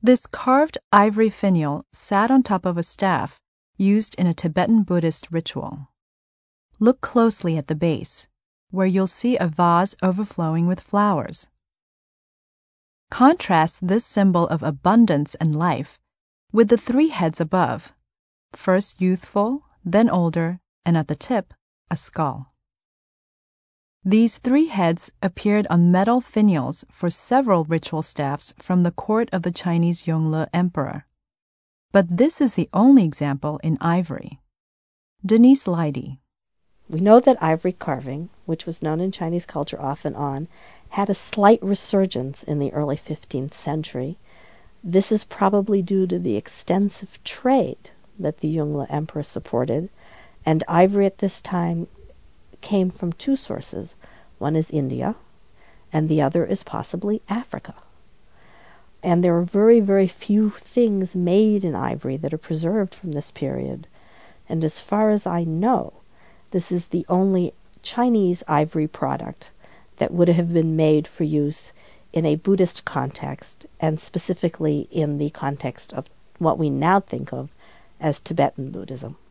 This carved ivory finial sat on top of a staff used in a Tibetan Buddhist ritual. Look closely at the base, where you'll see a vase overflowing with flowers. Contrast this symbol of abundance and life with the three heads above, first youthful, then older, and at the tip, a skull. These three heads appeared on metal finials for several ritual staffs from the court of the Chinese Yongle Emperor. But this is the only example in ivory. Denise Leidy. We know that ivory carving, which was known in Chinese culture off and on, had a slight resurgence in the early 15th century. This is probably due to the extensive trade that the Yongle Emperor supported, and ivory at this time came from two sources. One is India, and the other is possibly Africa. And there are very, very few things made in ivory that are preserved from this period. And as far as I know, this is the only Chinese ivory product that would have been made for use in a Buddhist context, and specifically in the context of what we now think of as Tibetan Buddhism.